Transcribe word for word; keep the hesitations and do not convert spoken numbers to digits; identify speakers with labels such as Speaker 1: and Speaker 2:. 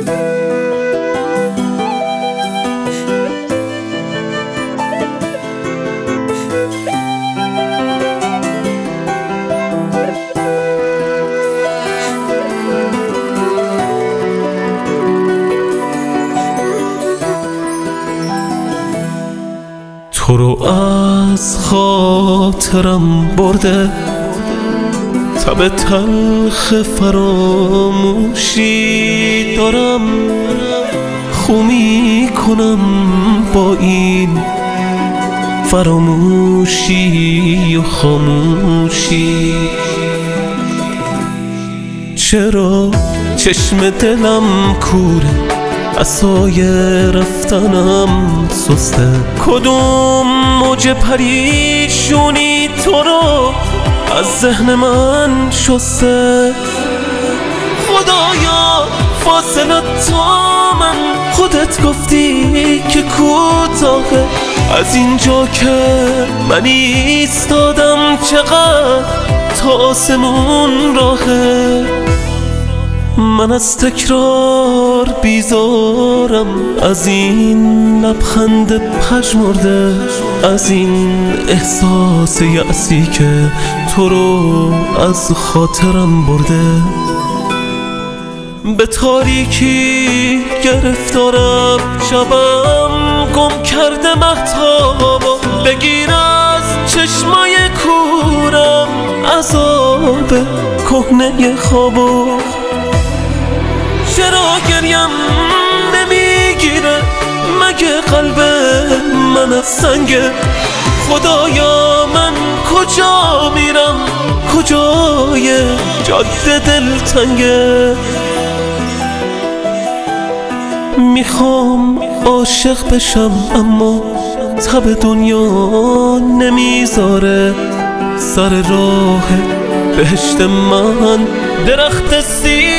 Speaker 1: تو رو از خاطرم برده تب تلخ فراموشی دارم، خو می کنم با این فراموشی و خاموشی. چرا چشم دلم کوره، عصای رفتنم سسته، کدوم موج پریشونی تو رو از ذهن من شسته. خدایا فاصله تا من، خودت گفتی که کوتاهه، از اینجا که من ایستادم چقدر تا آسمون راهه. من از تکرار بیزارم، از این لبخند پژمرده، از این احساس یأسی که تو رو از خاطرم برده. به تاریکی گرفتارم، شبم گم کرده مهتابا، بگیر از چشمای کورم عذاب کهنه خوابا. چرا گریم نمیگیره، مگه قلب من از سنگه؟ خدایا من کجا میرم، کجای جاده دلتنگه؟ میخوام عاشق بشم اما تب دنیا نمیذاره، سر راه بهشت من درخت سیر